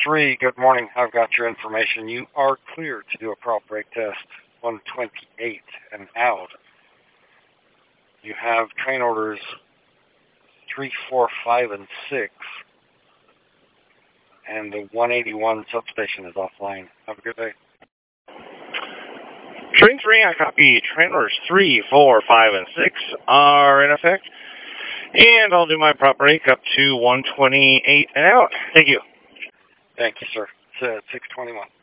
3, good morning. I've got your information. You are clear to do a prop brake test 128 and out. You have train orders 3, 4, 5, and 6. And the 181 substation is offline. Have a good day. Train 3, I copy. Train orders 3, 4, 5, and 6 are in effect. And I'll do my prop brake up to 128 and out. Thank you. Thank you, sir. It's 621.